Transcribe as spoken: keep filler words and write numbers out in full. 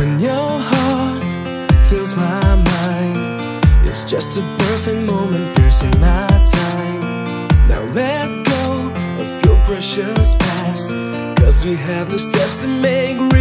When your heart fills my mind, it's just a perfect moment piercing my time. Now let go of your precious past, 'cause we have the steps to make